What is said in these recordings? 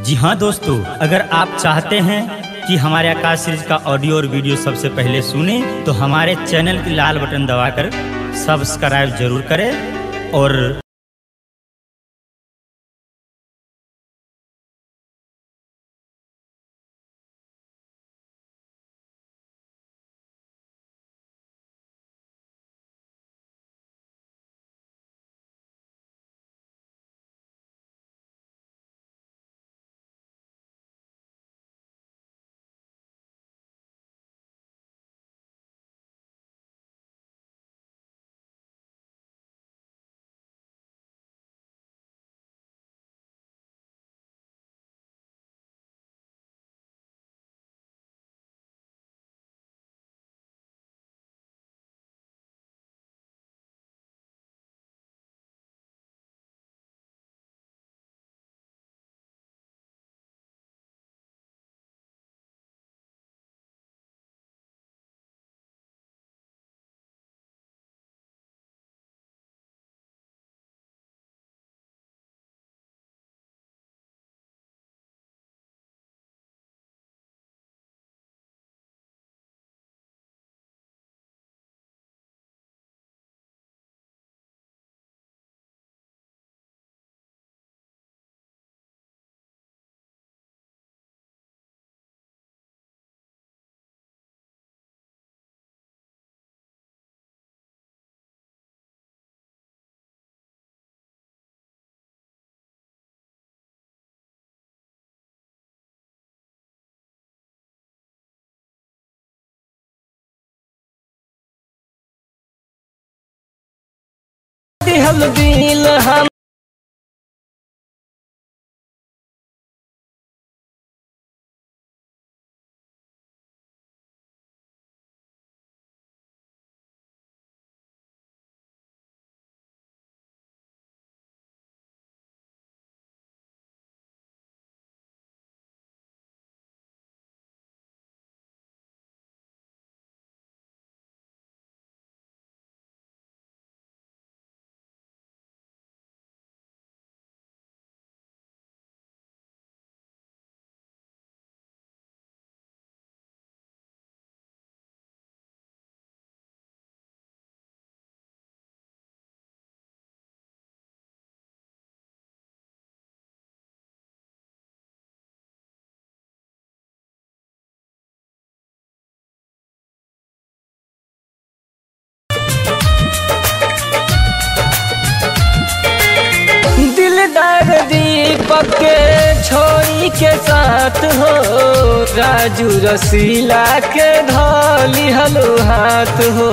जी हाँ दोस्तों, अगर आप चाहते हैं कि हमारे आकाश सीरीज का ऑडियो और वीडियो सबसे पहले सुने तो हमारे चैनल की लाल बटन दबाकर सब्सक्राइब जरूर करें और दिल हम दिलदार दीपक के छोरी के साथ हो, राजू रसीला के धोली हलो हाथ हो।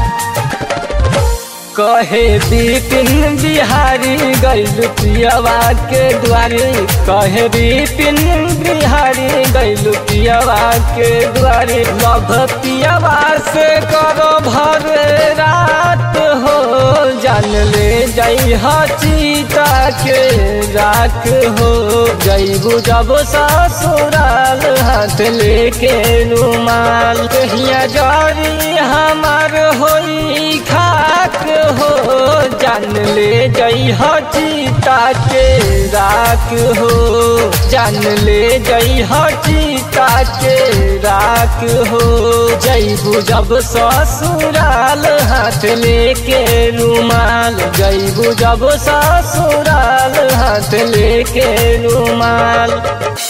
कहे बिपिन बिहारी गैलु पियवा के द्वारे, कहे बिपिन बिहारी गैलु पियवा के द्वारे। लभ पियवा से करो भर रात हो, जान ले जाई चीता के राख हो। जैबू जब ससुराल हाथ लेके रुमाल, कहिया जरी हमार होई खाक हो, जान ले जाई चीता के राख हो। जान ले जाई चीता के राख हो। जैबू जब ससुराल हाथ लेके रुमाल, जैबू जब ससुराल हाथ लेके रुमाल।